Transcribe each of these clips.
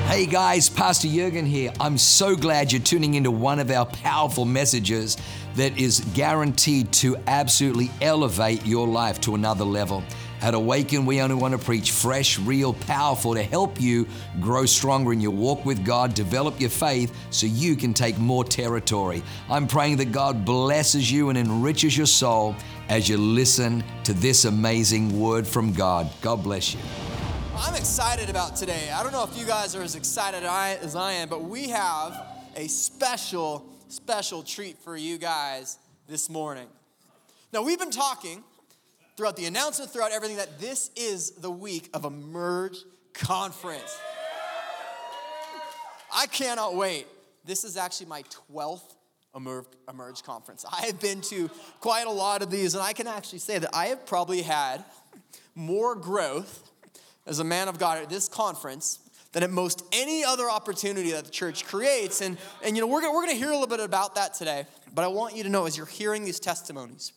Hey guys, Pastor Jurgen here. I'm so glad you're tuning into one of our powerful messages that is guaranteed to absolutely elevate your life to another level. At Awaken, we only want to preach fresh, real, powerful to help you grow stronger in your walk with God, develop your faith so you can take more territory. I'm praying that God blesses you and enriches your soul as you listen to this amazing word from God. God bless you. I'm excited about today. I don't know if you guys are as excited as I am, but we have a special treat for you guys this morning. Now, we've been talking throughout the announcement, throughout everything, that this is the week of Emerge Conference. I cannot wait. This is actually my 12th Emerge Conference. I have been to quite a lot of these, and I can actually say that I have probably had more growth as a man of God at this conference than at most any other opportunity that the church creates. And you know, we're going to hear a little bit about that today, but I want you to know as you're hearing these testimonies,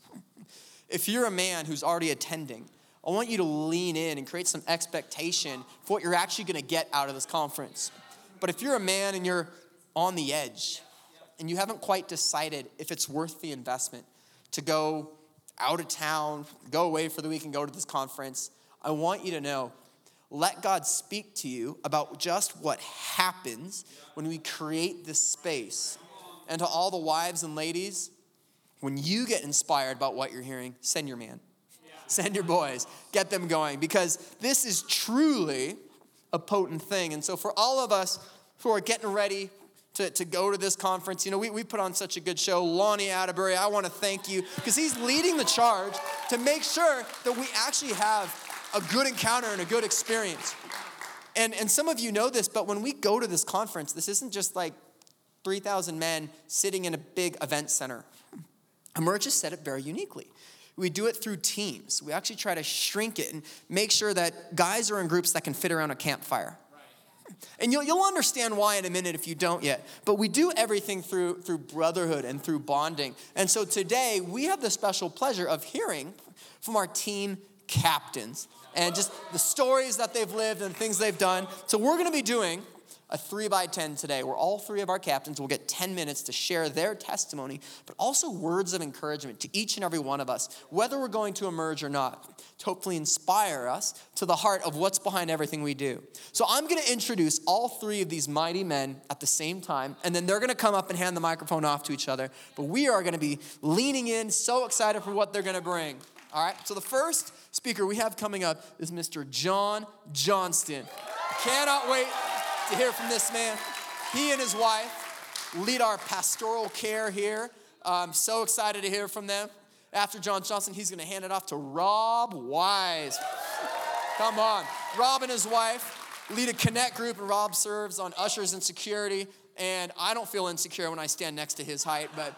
if you're a man who's already attending, I want you to lean in and create some expectation for what you're actually going to get out of this conference. But if you're a man and you're on the edge and you haven't quite decided if it's worth the investment to go out of town, go away for the week and go to this conference, I want you to know, let God speak to you about just what happens when we create this space. And to all the wives and ladies, when you get inspired about what you're hearing, send your man. Send your boys. Get them going. Because this is truly a potent thing. And so for all of us who are getting ready to go to this conference, you know, we put on such a good show. Lonnie Atterbury, I want to thank you because he's leading the charge to make sure that we actually have a good encounter and a good experience. And some of you know this, but when we go to this conference, this isn't just like 3,000 men sitting in a big event center. Emerge has said it very uniquely. We do it through teams. We actually try to shrink it and make sure that guys are in groups that can fit around a campfire. And you'll understand why in a minute if you don't yet. But we do everything through brotherhood and through bonding. And so today, we have the special pleasure of hearing from our team captains and just the stories that they've lived and things they've done. So we're going to be doing a 3x10 today, where all three of our captains will get 10 minutes to share their testimony, but also words of encouragement to each and every one of us, whether we're going to emerge or not, to hopefully inspire us to the heart of what's behind everything we do. So I'm going to introduce all three of these mighty men at the same time, and then they're going to come up and hand the microphone off to each other. But we are going to be leaning in, so excited for what they're going to bring. All right, so the first speaker we have coming up is Mr. John Johnston. Cannot wait to hear from this man. He and his wife lead our pastoral care here. I'm so excited to hear from them. After John Johnston, he's going to hand it off to Rob Wise. Come on. Rob and his wife lead a connect group, and Rob serves on ushers and security. And I don't feel insecure when I stand next to his height, but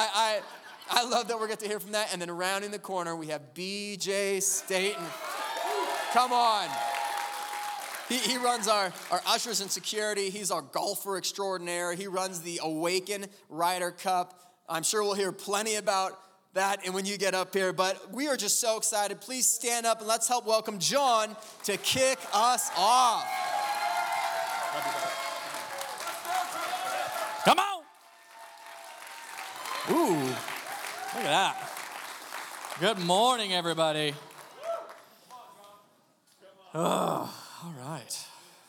I love that we're going to hear from that. And then rounding the corner, we have BJ Staten. Come on. He runs our ushers and security. He's our golfer extraordinaire. He runs the Awaken Ryder Cup. I'm sure we'll hear plenty about that and when you get up here. But we are just so excited. Please stand up and let's help welcome John to kick us off. Come on. Ooh, look at that. Good morning, everybody. Oh. All right.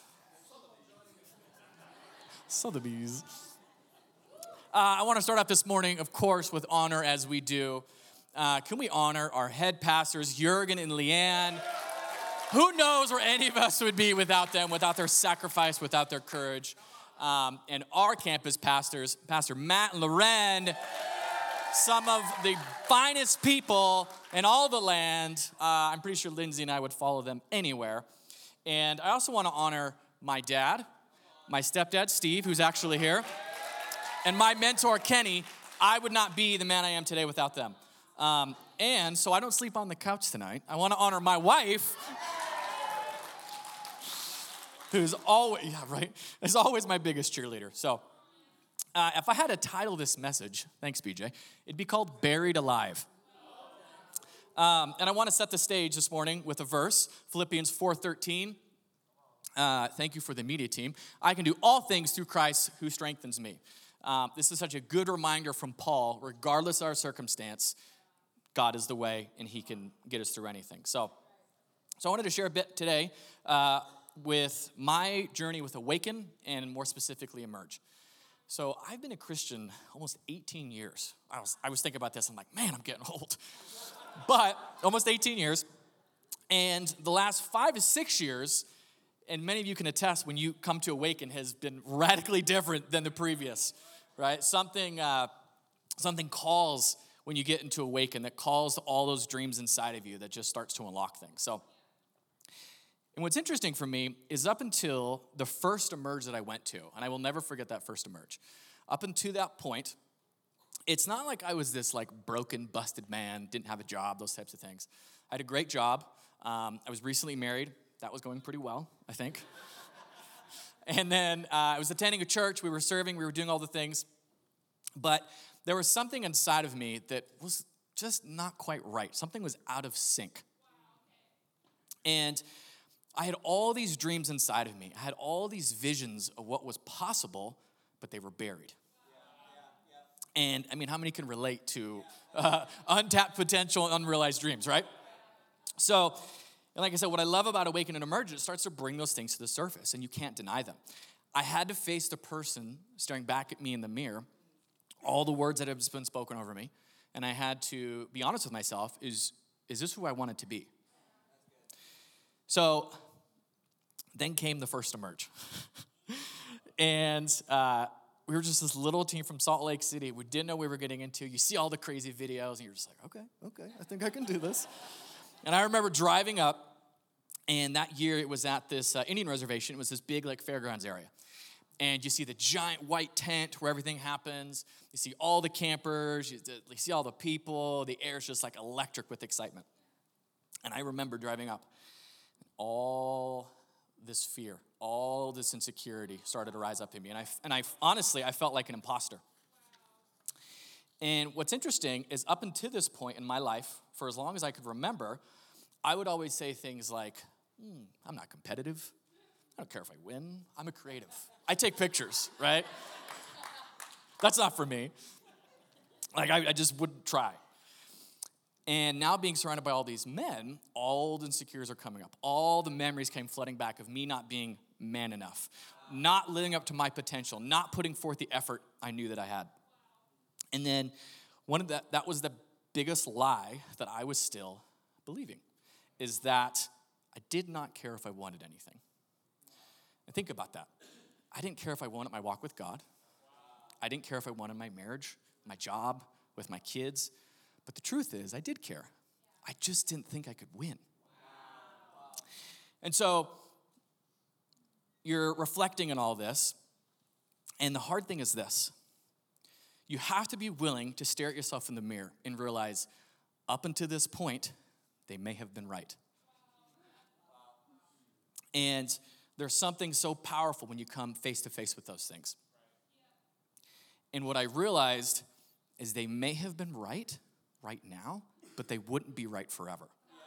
Sotheby's. I want to start off this morning, of course, with honor as we do. Can we honor our head pastors, Jurgen and Leanne? Who knows where any of us would be without them, without their sacrifice, without their courage. And our campus pastors, Pastor Matt and Loren, some of the finest people in all the land. I'm pretty sure Lindsay and I would follow them anywhere. And I also want to honor my dad, my stepdad, Steve, who's actually here, and my mentor, Kenny. I would not be the man I am today without them. And so I don't sleep on the couch tonight. I want to honor my wife, who's is always my biggest cheerleader. So if I had to title this message, thanks, BJ, it'd be called Buried Alive. And I want to set the stage this morning with a verse, Philippians 4:13. Thank you for the media team. I can do all things through Christ who strengthens me. This is such a good reminder from Paul. Regardless of our circumstance, God is the way, and he can get us through anything. So I wanted to share a bit today with my journey with Awaken and more specifically Emerge. So I've been a Christian almost 18 years. I was thinking about this. I'm like, man, I'm getting old. But almost 18 years. And the last 5 to 6 years, and many of you can attest when you come to Awaken, has been radically different than the previous, right? Something calls when you get into Awaken that calls all those dreams inside of you that just starts to unlock things. So, and what's interesting for me is up until the first Emerge that I went to, and I will never forget that first Emerge, up until that point, it's not like I was this like broken, busted man, didn't have a job, those types of things. I had a great job. I was recently married. That was going pretty well, I think. And then I was attending a church. We were serving. We were doing all the things. But there was something inside of me that was just not quite right. Something was out of sync. And I had all these dreams inside of me. I had all these visions of what was possible, but they were buried. And I mean, how many can relate to untapped potential and unrealized dreams, right? So, and like I said, what I love about Awaken and Emerge, it starts to bring those things to the surface, and you can't deny them. I had to face the person staring back at me in the mirror, all the words that have been spoken over me, and I had to be honest with myself, is this who I wanted to be? So, then came the first Emerge. And we were just this little team from Salt Lake City. We didn't know what we were getting into. You see all the crazy videos, and you're just like, okay, I think I can do this. And I remember driving up, and that year it was at this Indian reservation. It was this big like fairgrounds area. And you see the giant white tent where everything happens. You see all the campers. You see all the people. The air's just like electric with excitement. And I remember driving up, all this fear, all this insecurity started to rise up in me. And I honestly, I felt like an imposter. And what's interesting is up until this point in my life, for as long as I could remember, I would always say things like, I'm not competitive. I don't care if I win. I'm a creative. I take pictures, right? That's not for me. Like, I just wouldn't try. And now being surrounded by all these men, all the insecurities are coming up. All the memories came flooding back of me not being man enough, not living up to my potential, not putting forth the effort I knew that I had. And then that was the biggest lie that I was still believing, is that I did not care if I wanted anything. And think about that. I didn't care if I wanted my walk with God. I didn't care if I wanted my marriage, my job, with my kids. But the truth is, I did care. I just didn't think I could win. And so you're reflecting on all this, and the hard thing is this. You have to be willing to stare at yourself in the mirror and realize, up until this point, they may have been right. And there's something so powerful when you come face to face with those things. And what I realized is they may have been right now, but they wouldn't be right forever.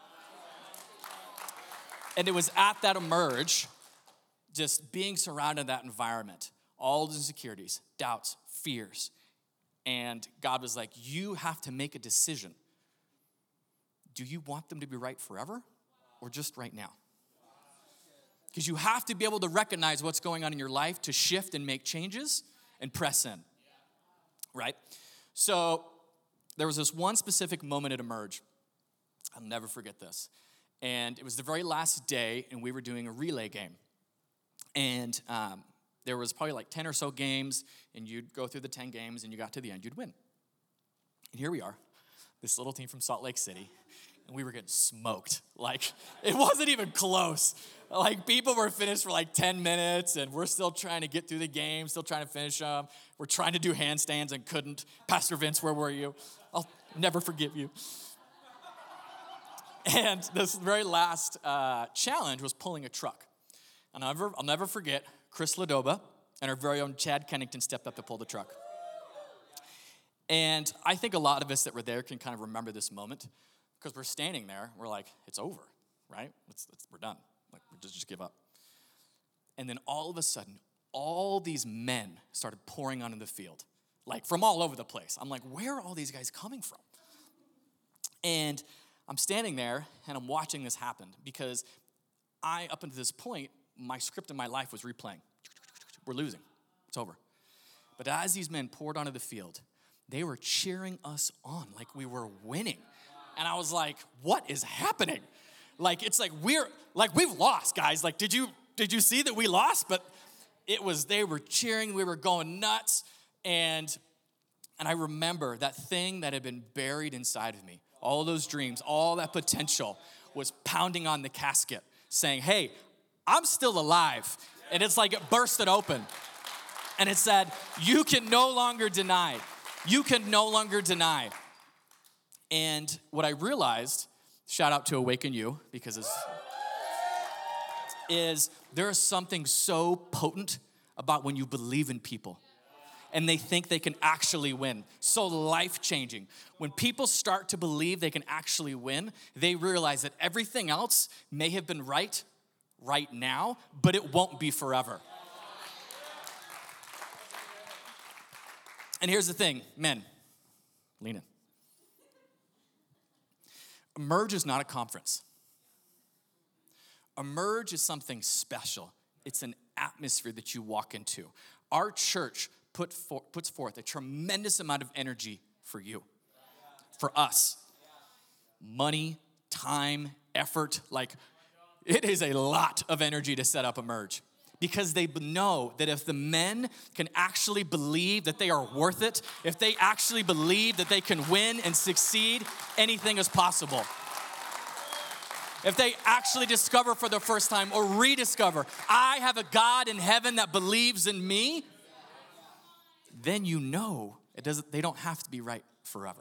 And it was at that Emerge, just being surrounded in that environment, all the insecurities, doubts, fears, and God was like, you have to make a decision. Do you want them to be right forever or just right now? Because you have to be able to recognize what's going on in your life to shift and make changes and press in, right? So there was this one specific moment at Emerge. I'll never forget this. And it was the very last day, and we were doing a relay game. And there was probably like 10 or so games, and you'd go through the 10 games, and you got to the end, you'd win. And here we are, this little team from Salt Lake City, and we were getting smoked. Like, it wasn't even close. Like, people were finished for like 10 minutes, and we're still trying to get through the game, still trying to finish them. We're trying to do handstands and couldn't. Pastor Vince, where were you? I'll never forgive you. And this very last challenge was pulling a truck. And I'll never forget, Chris Ladoba and our very own Chad Kennington stepped up to pull the truck. And I think a lot of us that were there can kind of remember this moment because we're standing there, we're like, it's over, right? We're done. Like, we just give up. And then all of a sudden, all these men started pouring onto the field, like from all over the place. I'm like, where are all these guys coming from? And I'm standing there and I'm watching this happen because up until this point, my script in my life was replaying. We're losing. It's over. But as these men poured onto the field, they were cheering us on like we were winning. And I was like, what is happening? Like, it's like we've lost, guys. Like, did you see that we lost? But they were cheering, we were going nuts. And I remember that thing that had been buried inside of me, all those dreams, all that potential was pounding on the casket saying, hey, I'm still alive. And it's like it bursted open. And it said, you can no longer deny. You can no longer deny. And what I realized, shout out to Awaken You, because is there is something so potent about when you believe in people and they think they can actually win. So life-changing. When people start to believe they can actually win, they realize that everything else may have been right now, but it won't be forever. And here's the thing, men, lean in. Emerge is not a conference. Emerge is something special. It's an atmosphere that you walk into. Our church puts forth a tremendous amount of energy for you, for us. Money, time, effort, like it is a lot of energy to set up Emerge. Because they know that if the men can actually believe that they are worth it, if they actually believe that they can win and succeed, anything is possible. If they actually discover for the first time or rediscover, I have a God in heaven that believes in me, then you know they don't have to be right forever.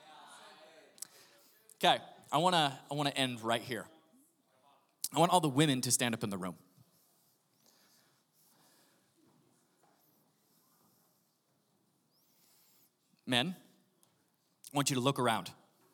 Okay, I wanna end right here. I want all the women to stand up in the room. Men, I want you to look around.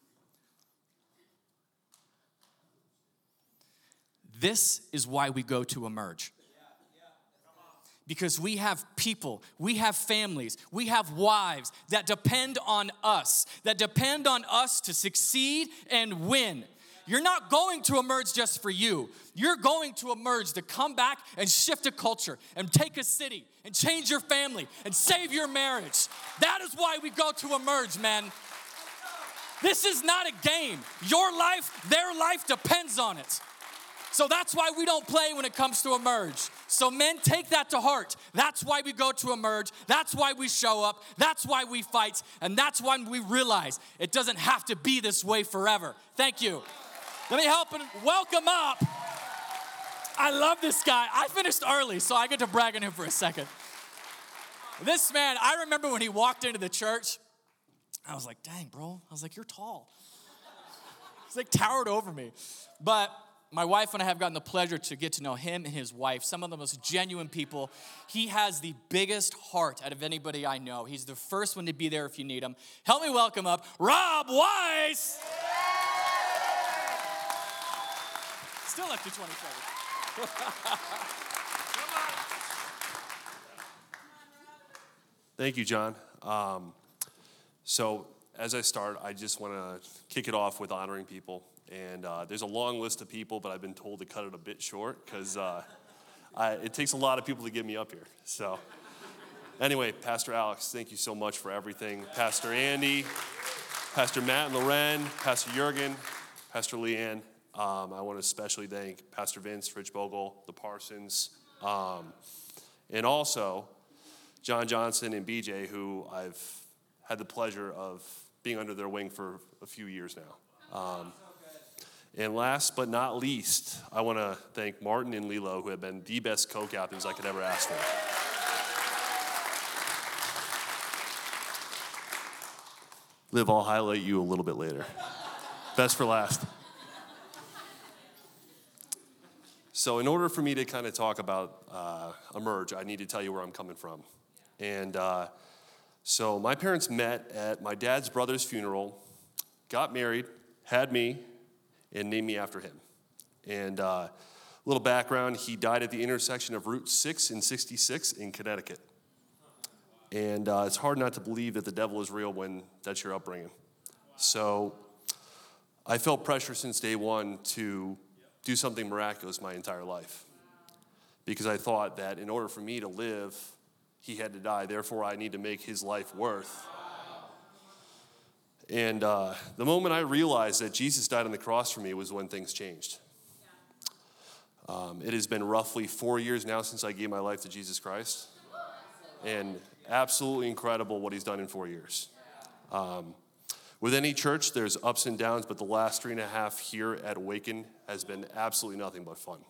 This is why we go to Emerge. Because we have people, we have families, we have wives that depend on us to succeed and win. You're not going to Emerge just for you. You're going to Emerge to come back and shift a culture and take a city and change your family and save your marriage. That is why we go to Emerge, man. This is not a game. Your life, their life depends on it. So that's why we don't play when it comes to Emerge. So men, take that to heart. That's why we go to Emerge. That's why we show up. That's why we fight. And that's why we realize it doesn't have to be this way forever. Thank you. Let me help and welcome up. I love this guy. I finished early, so I get to brag on him for a second. This man, I remember when he walked into the church, I was like, dang, bro. I was like, you're tall. He's like towered over me. But my wife and I have gotten the pleasure to get to know him and his wife, some of the most genuine people. He has the biggest heart out of anybody I know. He's the first one to be there if you need him. Help me welcome up Rob Weiss. Still left you 20 seconds. Thank you, John. So as I start, I just want to kick it off with honoring people. And there's a long list of people, but I've been told to cut it a bit short because it takes a lot of people to get me up here. So anyway, Pastor Alex, thank you so much for everything. Pastor Andy, Pastor Matt and Loren, Pastor Jurgen, Pastor Leanne. I want to especially thank Pastor Vince, Rich Bogle, the Parsons, and also John Johnson and BJ, who I've had the pleasure of being under their wing for a few years now. And last but not least, I want to thank Martin and Lilo, who have been the best co-captains I could ever ask for. Liv, I'll highlight you a little bit later. Best for last. So in order for me to kind of talk about Emerge, I need to tell you where I'm coming from. And so my parents met at my dad's brother's funeral, got married, had me, and named me after him. And little background, he died at the intersection of Route 6 and 66 in Connecticut. And it's hard not to believe that the devil is real when that's your upbringing. So I felt pressure since day one to do something miraculous my entire life, because I thought that in order for me to live, he had to die. Therefore, I need to make his life worth. And the moment I realized that Jesus died on the cross for me was when things changed. It has been roughly 4 years now since I gave my life to Jesus Christ. And absolutely incredible what he's done in 4 years. With any church, there's ups and downs, but the last 3.5 here at Awaken has been absolutely nothing but fun.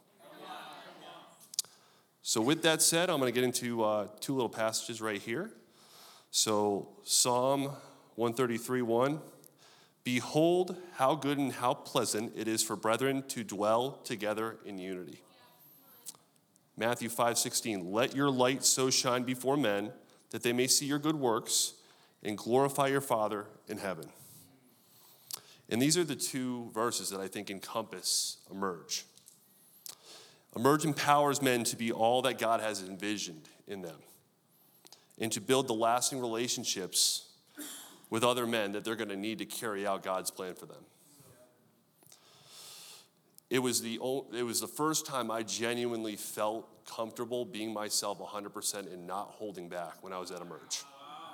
So with that said, I'm going to get into two little passages right here. So Psalm 133:1, behold, how good and how pleasant it is for brethren to dwell together in unity. Matthew 5:16, let your light so shine before men that they may see your good works and glorify your Father in heaven. And these are the two verses that I think encompass Emerge. Emerge empowers men to be all that God has envisioned in them and to build the lasting relationships with other men that they're going to need to carry out God's plan for them. It was the first time I genuinely felt comfortable being myself 100% and not holding back when I was at Emerge.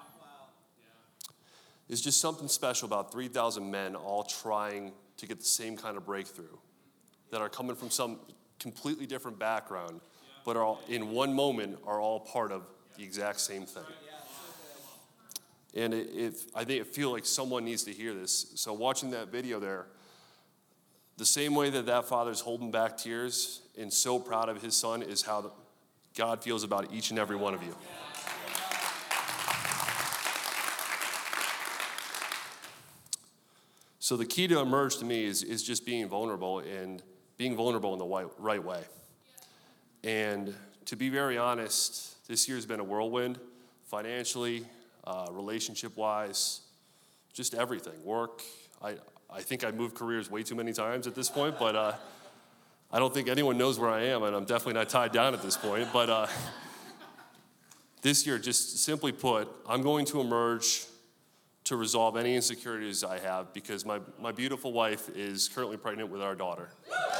There's just something special about 3,000 men all trying to get the same kind of breakthrough, that are coming from some completely different background, but are all, in one moment, are all part of the exact same thing. And I feel like someone needs to hear this. So watching that video there, the same way that father's holding back tears and so proud of his son is how God feels about each and every one of you. So the key to Emerge to me is just being vulnerable, and being vulnerable in the right way. And to be very honest, this year's been a whirlwind, financially, relationship-wise, just everything. Work, I think I moved careers way too many times at this point, but I don't think anyone knows where I am, and I'm definitely not tied down at this point. But this year, just simply put, I'm going to Emerge to resolve any insecurities I have, because my beautiful wife is currently pregnant with our daughter.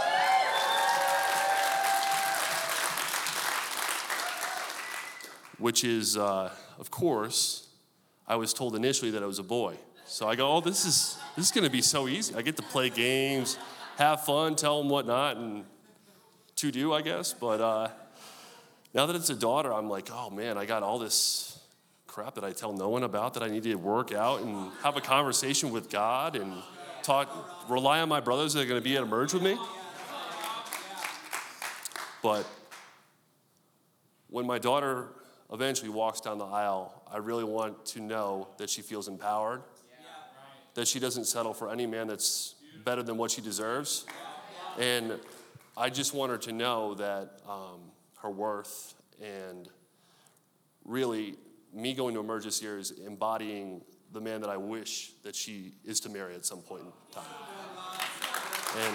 Which is, of course, I was told initially that it was a boy. So I go, oh, this is going to be so easy. I get to play games, have fun, tell them what not and to do, I guess. But now that it's a daughter, I'm like, oh, man, I got all this crap that I tell no one about that I need to work out and have a conversation with God and rely on my brothers that are going to be at Emerge with me. But when my daughter eventually walks down the aisle, I really want to know that she feels empowered, that she doesn't settle for any man that's better than what she deserves. And I just want her to know that her worth, and really me going to Emerge this year is embodying the man that I wish that she is to marry at some point in time. And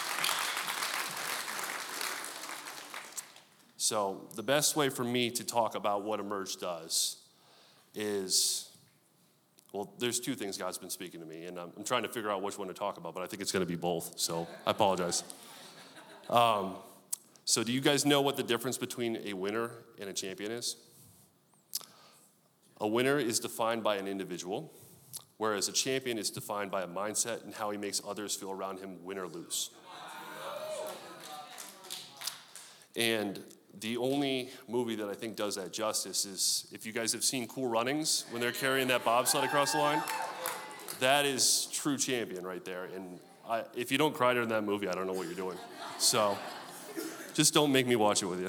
so the best way for me to talk about what Emerge does is, well, there's two things God's been speaking to me, and I'm trying to figure out which one to talk about, but I think it's going to be both, so I apologize. So do you guys know what the difference between a winner and a champion is? A winner is defined by an individual, whereas a champion is defined by a mindset and how he makes others feel around him, win or lose. And the only movie that I think does that justice is, if you guys have seen Cool Runnings, when they're carrying that bobsled across the line, that is true champion right there. And if you don't cry during that movie, I don't know what you're doing. So just don't make me watch it with you.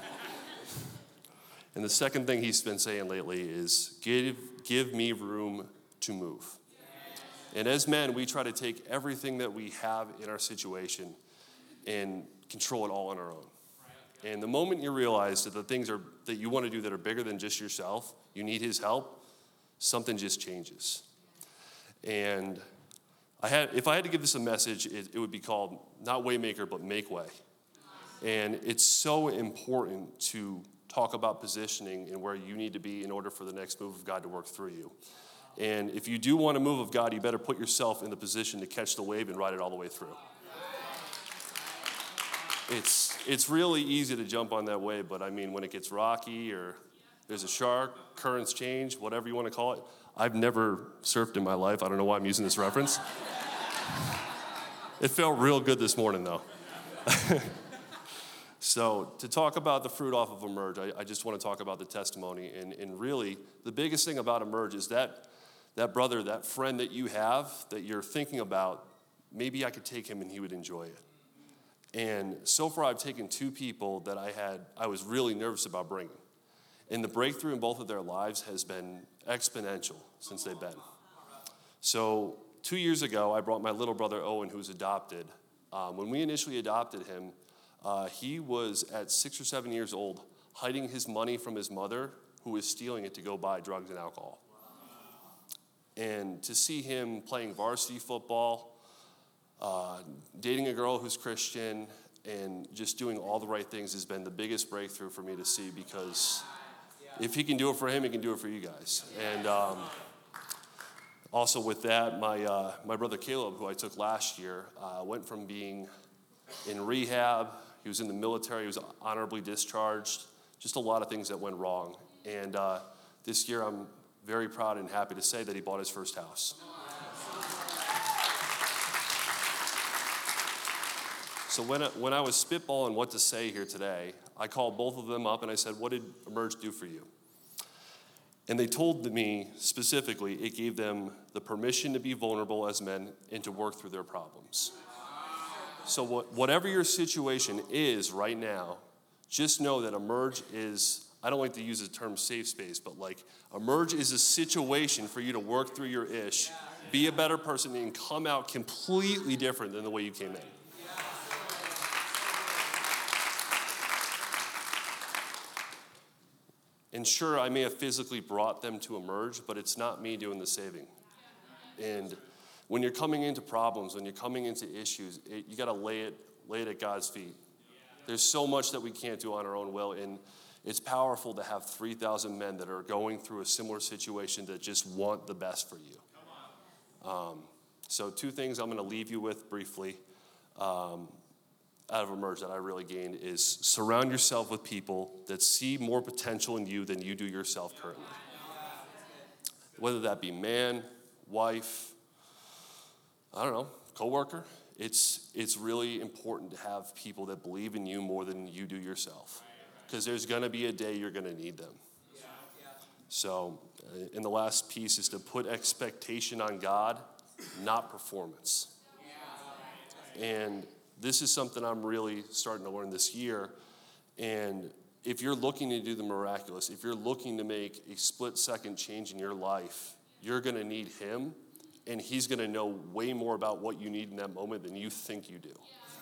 And the second thing he's been saying lately is, give me room to move. And as men, we try to take everything that we have in our situation and control it all on our own. And the moment you realize that the things that you want to do that are bigger than just yourself, you need his help, something just changes. And if I had to give this a message, it would be called not Waymaker, but Make Way. And it's so important to talk about positioning and where you need to be in order for the next move of God to work through you. And if you do want a move of God, you better put yourself in the position to catch the wave and ride it all the way through. It's really easy to jump on that wave, but I mean, when it gets rocky or there's a shark, currents change, whatever you want to call it. I've never surfed in my life. I don't know why I'm using this reference. It felt real good this morning, though. So to talk about the fruit off of Emerge, I just want to talk about the testimony. And really, the biggest thing about Emerge is that brother, that friend that you have, that you're thinking about, maybe I could take him and he would enjoy it. And so far, I've taken 2 people that I was really nervous about bringing. And the breakthrough in both of their lives has been exponential since they've been. So 2 years ago, I brought my little brother, Owen, who's adopted. When we initially adopted him, he was at 6 or 7 years old, hiding his money from his mother, who was stealing it to go buy drugs and alcohol. And to see him playing varsity football, dating a girl who's Christian, and just doing all the right things has been the biggest breakthrough for me to see, because if he can do it for him, he can do it for you guys. And also with that, my brother Caleb, who I took last year, went from being in rehab, he was in the military, he was honorably discharged, just a lot of things that went wrong. And this year, I'm very proud and happy to say that he bought his first house. So when I was spitballing what to say here today, I called both of them up and I said, what did Emerge do for you? And they told me specifically it gave them the permission to be vulnerable as men and to work through their problems. So whatever your situation is right now, just know that Emerge is, I don't like to use the term safe space, but like Emerge is a situation for you to work through your ish, be a better person, and come out completely different than the way you came in. And sure, I may have physically brought them to Emerge, but it's not me doing the saving. And when you're coming into problems, when you're coming into issues, you got to lay it at God's feet. There's so much that we can't do on our own will, and it's powerful to have 3,000 men that are going through a similar situation that just want the best for you. So 2 things I'm going to leave you with briefly out of Emerge that I really gained is surround yourself with people that see more potential in you than you do yourself currently. Whether that be man, wife, I don't know, coworker. It's really important to have people that believe in you more than you do yourself, because there's going to be a day you're going to need them. So, and the last piece is to put expectation on God, not performance. And this is something I'm really starting to learn this year. And if you're looking to do the miraculous, if you're looking to make a split-second change in your life, you're going to need him, and he's going to know way more about what you need in that moment than you think you do.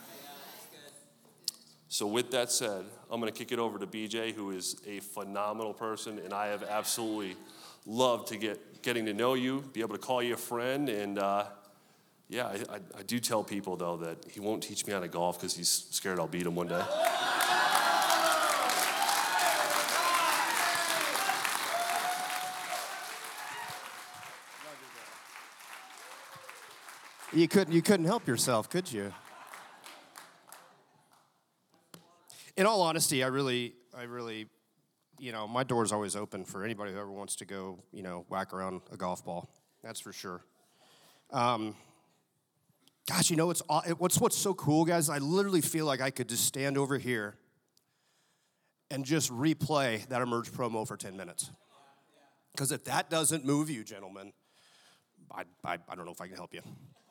So with that said, I'm going to kick it over to BJ, who is a phenomenal person, and I have absolutely loved to getting to know you, be able to call you a friend, and yeah, I do tell people, though, that he won't teach me how to golf because he's scared I'll beat him one day. You couldn't help yourself, could you? In all honesty, I really, my door's always open for anybody who ever wants to go, whack around a golf ball. That's for sure. Gosh, what's so cool, guys? I literally feel like I could just stand over here and just replay that Emerge promo for 10 minutes. Because if that doesn't move you, gentlemen, I don't know if I can help you.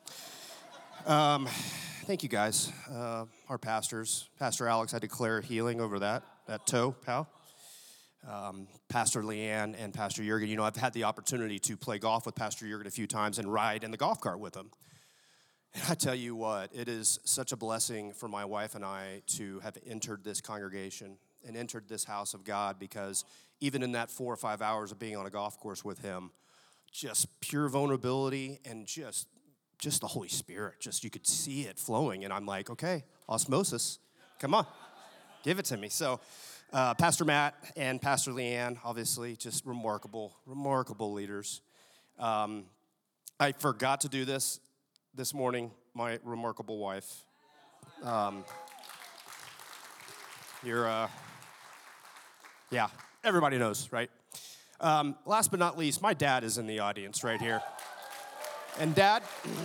Thank you, guys. Our pastors. Pastor Alex, I declare healing over that toe, pal. Pastor Leanne and Pastor Jurgen. I've had the opportunity to play golf with Pastor Jurgen a few times and ride in the golf cart with him. And I tell you what, it is such a blessing for my wife and I to have entered this congregation and entered this house of God, because even in that 4 or 5 hours of being on a golf course with him, just pure vulnerability and just the Holy Spirit, you could see it flowing. And I'm like, okay, osmosis, come on. Give it to me. So Pastor Matt and Pastor Leanne, obviously, just remarkable leaders. I forgot to do this morning, my remarkable wife. Yeah, everybody knows, right? Last but not least, my dad is in the audience right here. And Dad,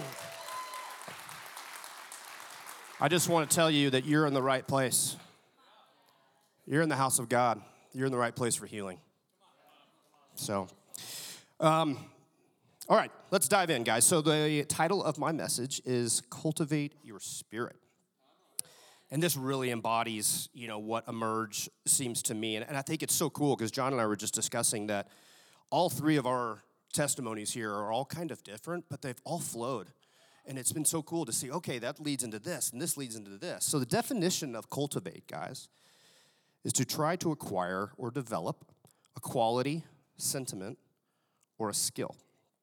I just want to tell you that you're in the right place. You're in the house of God. You're in the right place for healing. So, all right, let's dive in, guys. So the title of my message is Cultivate Your Spirit. And this really embodies, what Emerge seems to me. And I think it's so cool because John and I were just discussing that all three of our testimonies here are all kind of different, but they've all flowed. And it's been so cool to see, okay, that leads into this, and this leads into this. So the definition of cultivate, guys, is to try to acquire or develop a quality, sentiment, or a skill.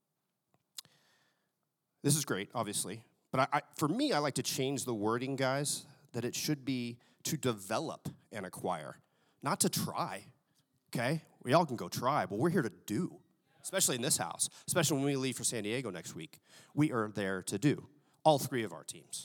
This is great, obviously. But for me, I like to change the wording, guys, that it should be to develop and acquire, not to try, okay? We all can go try, but we're here to do, especially in this house, especially when we leave for San Diego next week. We are there to do, all three of our teams.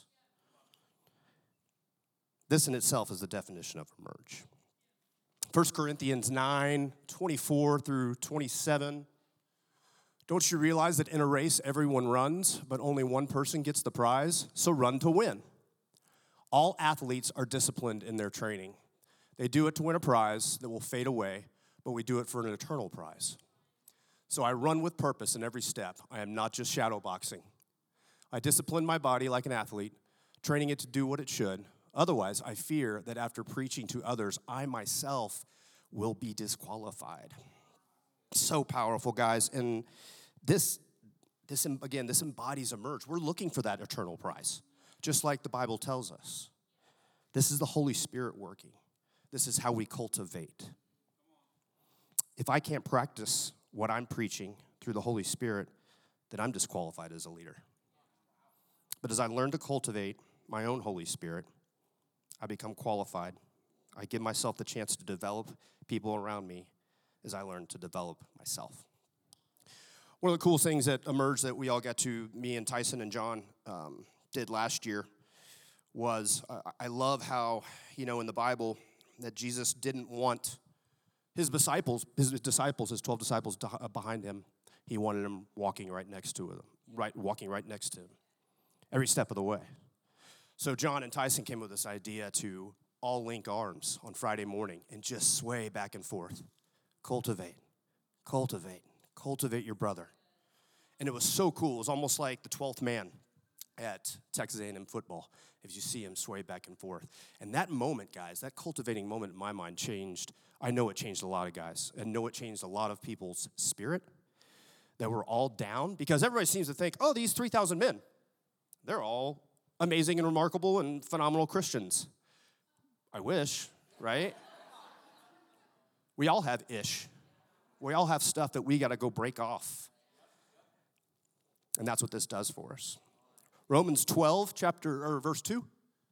This in itself is the definition of Emerge. 1 Corinthians 9:24 through 27. Don't you realize that in a race everyone runs, but only one person gets the prize? So run to win. All athletes are disciplined in their training. They do it to win a prize that will fade away, but we do it for an eternal prize. So I run with purpose in every step. I am not just shadow boxing. I discipline my body like an athlete, training it to do what it should. Otherwise, I fear that after preaching to others, I myself will be disqualified. So powerful, guys. And this embodies Emerge. We're looking for that eternal prize, just like the Bible tells us. This is the Holy Spirit working. This is how we cultivate. If I can't practice what I'm preaching through the Holy Spirit, then I'm disqualified as a leader. But as I learn to cultivate my own Holy Spirit, I become qualified. I give myself the chance to develop people around me as I learn to develop myself. One of the cool things that Emerge that we all got to, me and Tyson and John did last year was, I love how, in the Bible, that Jesus didn't want his 12 disciples behind him. He wanted them walking right next to him, every step of the way. So John and Tyson came with this idea to all link arms on Friday morning and just sway back and forth. Cultivate your brother. And it was so cool. It was almost like the 12th man at Texas A&M football, if you see him sway back and forth. And that moment, guys, that cultivating moment in my mind changed. I know it changed a lot of guys. I know it changed a lot of people's spirit that were all down, because everybody seems to think, these 3,000 men, they're all amazing and remarkable and phenomenal Christians. I wish, right? We all have ish. We all have stuff that we got to go break off. And that's what this does for us. Romans 12, verse 2.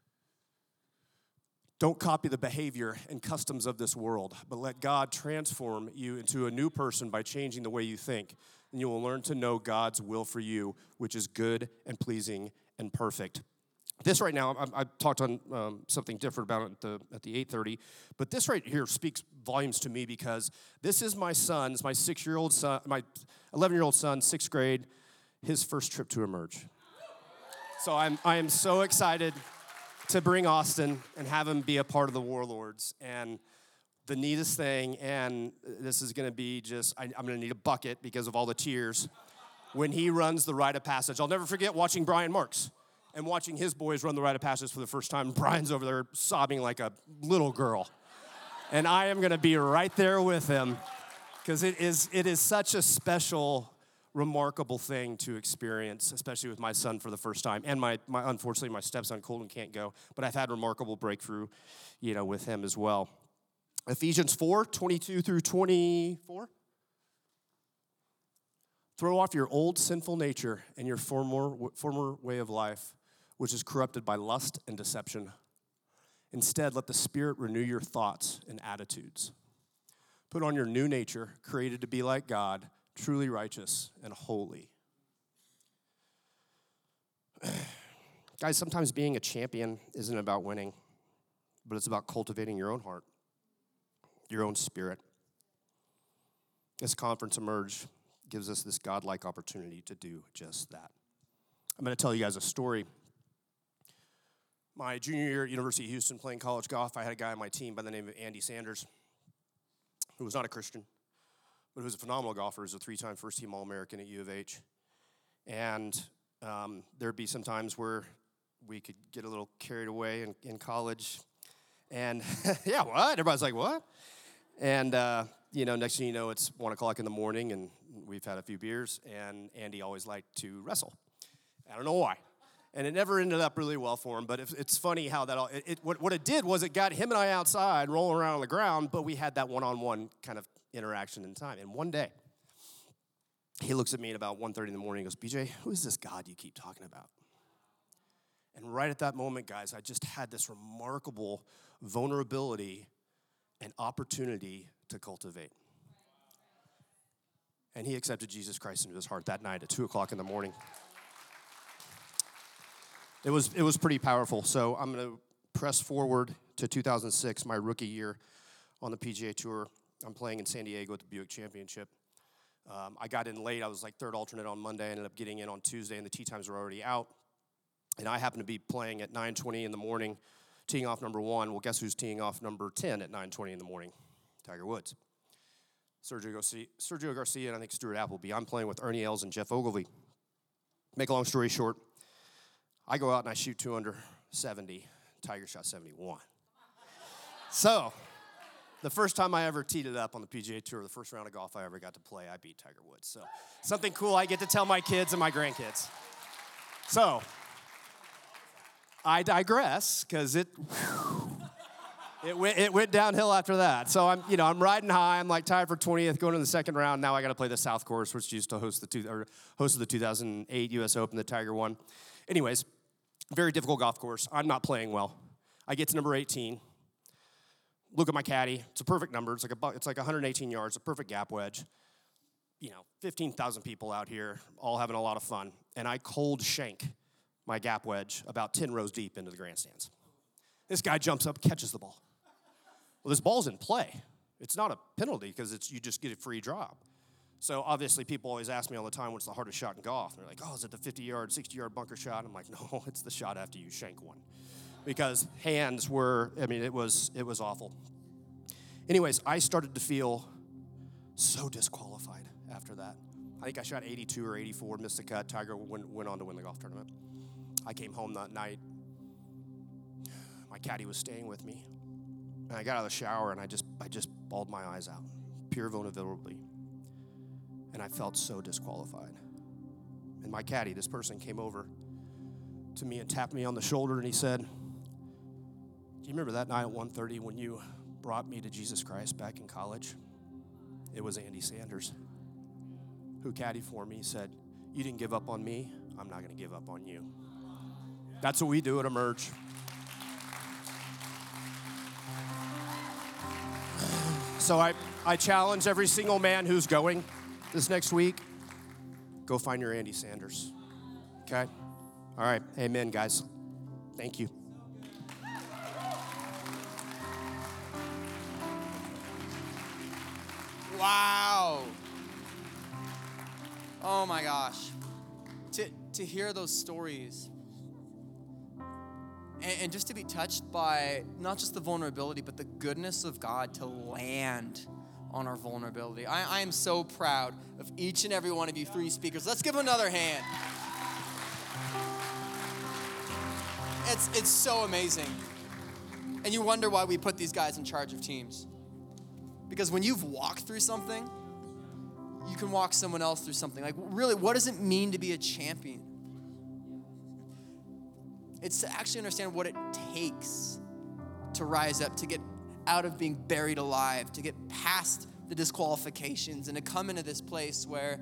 Don't copy the behavior and customs of this world, but let God transform you into a new person by changing the way you think. And you will learn to know God's will for you, which is good and pleasing and perfect. This right now, I talked on something different about it at the 8:30, but this right here speaks volumes to me, because this is my 6-year-old son, my 11-year-old son, 6th grade, his first trip to Emerge. So I am so excited to bring Austin and have him be a part of the Warlords. And the neatest thing, and this is going to be just, I'm going to need a bucket because of all the tears, when he runs the rite of passage. I'll never forget watching Brian Marks and watching his boys run the rite of passage for the first time. Brian's over there sobbing like a little girl. And I am going to be right there with him, because it is such a special, remarkable thing to experience, especially with my son for the first time. And my unfortunately, my stepson Colton can't go, but I've had remarkable breakthrough, with him as well. Ephesians 4:22 through 24. Throw off your old sinful nature and your former way of life, which is corrupted by lust and deception. Instead, let the Spirit renew your thoughts and attitudes. Put on your new nature, created to be like God, truly righteous and holy. Guys, sometimes being a champion isn't about winning, but it's about cultivating your own heart, your own spirit. This conference Emerge gives us this godlike opportunity to do just that. I'm going to tell you guys a story. My junior year at University of Houston playing college golf, I had a guy on my team by the name of Andy Sanders, who was not a Christian, but who was a phenomenal golfer. He was a 3-time first-team All-American at U of H. And there'd be some times where we could get a little carried away in college. And, yeah, what? Everybody's like, what? And, next thing you know, it's 1 o'clock in the morning, and we've had a few beers, and Andy always liked to wrestle. I don't know why. And it never ended up really well for him, but it's funny how that all, what it did was it got him and I outside rolling around on the ground, but we had that one-on-one kind of interaction in time. And one day, he looks at me at about 1:30 in the morning and goes, BJ, who is this God you keep talking about? And right at that moment, guys, I just had this remarkable vulnerability and opportunity to cultivate. And he accepted Jesus Christ into his heart that night at 2 o'clock in the morning. It was pretty powerful. So I'm going to press forward to 2006, my rookie year on the PGA Tour. I'm playing in San Diego at the Buick Championship. I got in late. I was like third alternate on Monday. I ended up getting in on Tuesday, and the tee times were already out. And I happened to be playing at 9:20 in the morning, teeing off number 1. Well, guess who's teeing off number 10 at 9:20 in the morning? Tiger Woods. Sergio Garcia, and I think Stuart Appleby. I'm playing with Ernie Els and Jeff Ogilvy. Make a long story short, I go out and I shoot 2 under 70. Tiger shot 71. So, the first time I ever teed it up on the PGA Tour, the first round of golf I ever got to play, I beat Tiger Woods. So, something cool I get to tell my kids and my grandkids. So, I digress, because it went downhill after that. So I'm riding high. I'm like tied for 20th, going to the second round. Now I got to play the South Course, which used to hosted the 2008 U.S. Open that Tiger won. Anyways, very difficult golf course. I'm not playing well. I get to number 18. Look at my caddy. It's a perfect number. It's like 118 yards, a perfect gap wedge. 15,000 people out here, all having a lot of fun. And I cold shank my gap wedge about 10 rows deep into the grandstands. This guy jumps up, catches the ball. Well, this ball's in play. It's not a penalty because you just get a free drop. So obviously people always ask me all the time, what's the hardest shot in golf? And they're like, oh, is it the 50-yard, 60-yard bunker shot? And I'm like, no, it's the shot after you shank one. Because hands were, it was awful. Anyways, I started to feel so disqualified after that. I think I shot 82 or 84, missed the cut. Tiger went on to win the golf tournament. I came home that night. My caddy was staying with me. And I got out of the shower and I just bawled my eyes out. Pure vulnerability. And I felt so disqualified. And my caddy, this person, came over to me and tapped me on the shoulder and he said, do you remember that night at 1:30 when you brought me to Jesus Christ back in college? It was Andy Sanders who caddied for me. He said, you didn't give up on me, I'm not going to give up on you. That's what we do at Emerge. So I challenge every single man who's going this next week, go find your Andy Sanders, okay? All right, amen, guys. Thank you. Wow. Oh my gosh. To hear those stories and just to be touched by not just the vulnerability, but the goodness of God to land on our vulnerability. I am so proud of each and every one of you 3 speakers. Let's give them another hand. It's so amazing. And you wonder why we put these guys in charge of teams. Because when you've walked through something, you can walk someone else through something. Like, really, what does it mean to be a champion? It's to actually understand what it takes to rise up, to get out of being buried alive, to get past the disqualifications and to come into this place where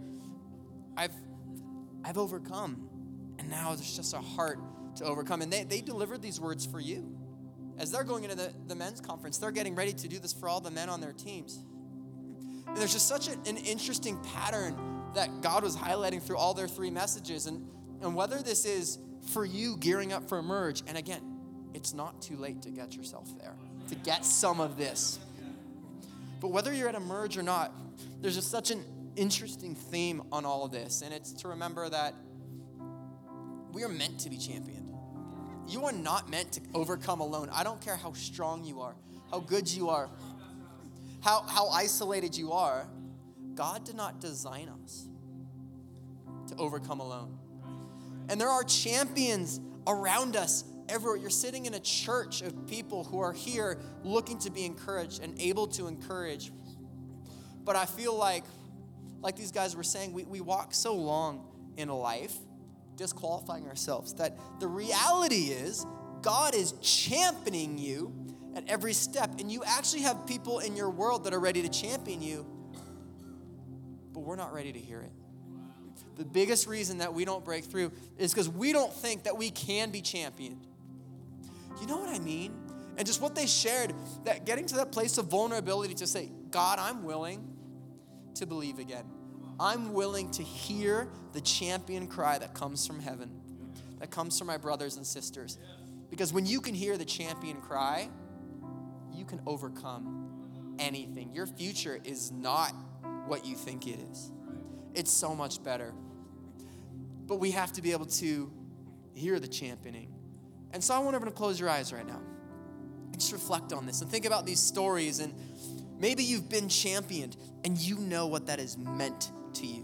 I've overcome. And now there's just a heart to overcome. And they delivered these words for you. as they're going into the men's conference, they're getting ready to do this for all the men on their teams. And there's just such an interesting pattern that God was highlighting through all their 3 messages. And whether this is for you gearing up for Emerge, and again, it's not too late to get yourself there, to get some of this. But whether you're at Emerge or not, there's just such an interesting theme on all of this. And it's to remember that we are meant to be championed. You are not meant to overcome alone. I don't care how strong you are, how good you are, how isolated you are. God did not design us to overcome alone. And there are champions around us everywhere. You're sitting in a church of people who are here looking to be encouraged and able to encourage. But I feel like these guys were saying, we walk so long in life disqualifying ourselves that the reality is God is championing you at every step. And you actually have people in your world that are ready to champion you, but we're not ready to hear it. The biggest reason that we don't break through is because we don't think that we can be championed. You know what I mean? And just what they shared, that getting to that place of vulnerability to say, God, I'm willing to believe again. I'm willing to hear the champion cry that comes from heaven, that comes from my brothers and sisters. Because when you can hear the champion cry, you can overcome anything. Your future is not what you think it is. It's so much better. But we have to be able to hear the championing. And so I want everyone to close your eyes right now and just reflect on this and think about these stories. And maybe you've been championed and you know what that has meant to you.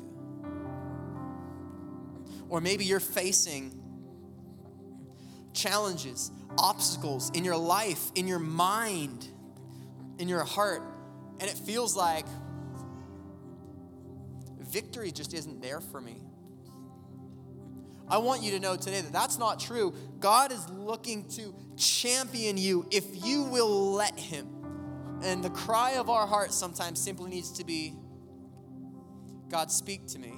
Or maybe you're facing challenges, obstacles in your life, in your mind, in your heart, and it feels like victory just isn't there for me. I want you to know today that that's not true. God is looking to champion you if you will let him. And the cry of our heart sometimes simply needs to be, God, speak to me.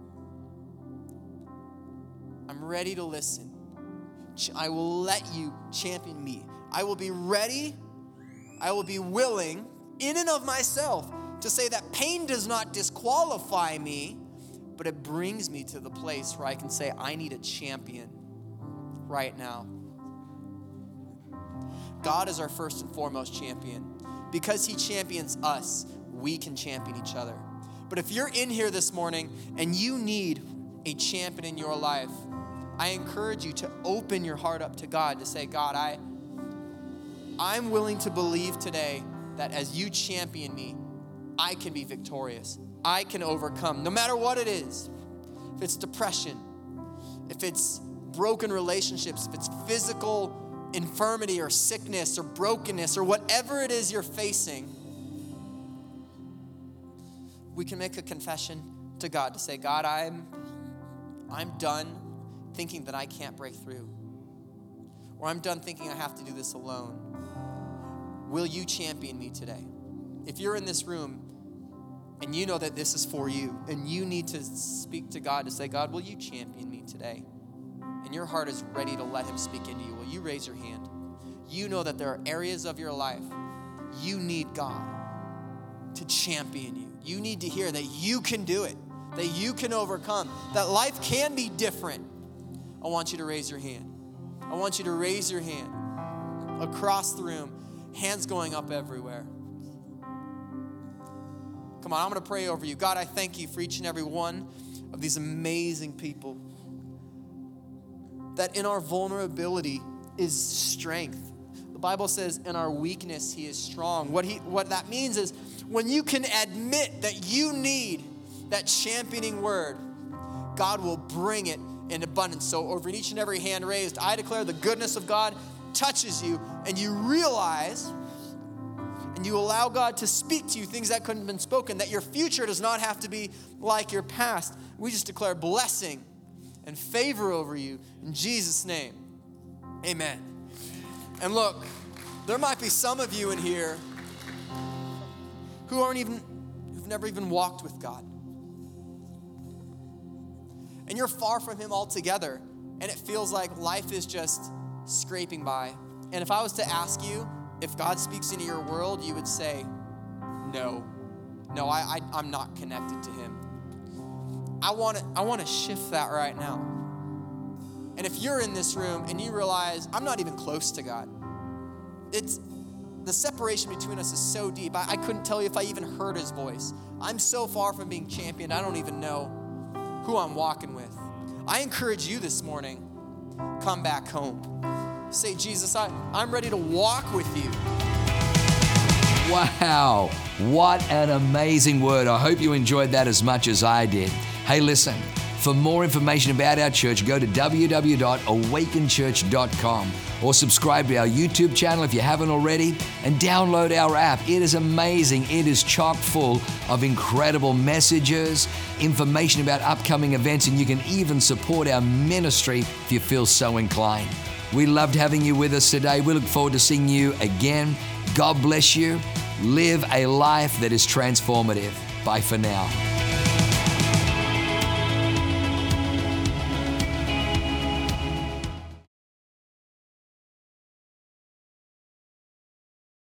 I'm ready to listen. I will let you champion me. I will be ready. I will be willing in and of myself to say that pain does not disqualify me, but it brings me to the place where I can say, I need a champion right now. God is our first and foremost champion. Because he champions us, we can champion each other. But if you're in here this morning and you need a champion in your life, I encourage you to open your heart up to God, to say, God, I'm willing to believe today that as you champion me, I can be victorious. I can overcome, no matter what it is. If it's depression, if it's broken relationships, if it's physical infirmity or sickness or brokenness or whatever it is you're facing, we can make a confession to God to say, God, I'm done thinking that I can't break through. Or I'm done thinking I have to do this alone. Will you champion me today? If you're in this room and you know that this is for you and you need to speak to God to say, God, will you champion me today? And your heart is ready to let him speak into you, will you raise your hand? You know that there are areas of your life you need God to champion you. You need to hear that you can do it, that you can overcome, that life can be different. I want you to raise your hand. I want you to raise your hand across the room, hands going up everywhere. Come on, I'm going to pray over you. God, I thank you for each and every one of these amazing people. That in our vulnerability is strength. The Bible says in our weakness, he is strong. What that means is when you can admit that you need that championing word, God will bring it in abundance. So over each and every hand raised, I declare the goodness of God touches you and you realize and you allow God to speak to you things that couldn't have been spoken, that your future does not have to be like your past. We just declare blessing and favor over you in Jesus' name. Amen. And look, there might be some of you in here who've never even walked with God. And you're far from him altogether, and it feels like life is just scraping by. And if I was to ask you, if God speaks into your world, you would say, no, I'm not connected to him. I want to shift that right now. And if you're in this room and you realize, I'm not even close to God, the separation between us is so deep. I couldn't tell you if I even heard his voice. I'm so far from being championed, I don't even know who I'm walking with. I encourage you this morning, come back home. Say, Jesus, I'm ready to walk with you. Wow, what an amazing word. I hope you enjoyed that as much as I did. Hey, listen, for more information about our church, go to www.awakenchurch.com or subscribe to our YouTube channel if you haven't already, and download our app. It is amazing. It is chock full of incredible messages, information about upcoming events, and you can even support our ministry if you feel so inclined. We loved having you with us today. We look forward to seeing you again. God bless you. Live a life that is transformative. Bye for now.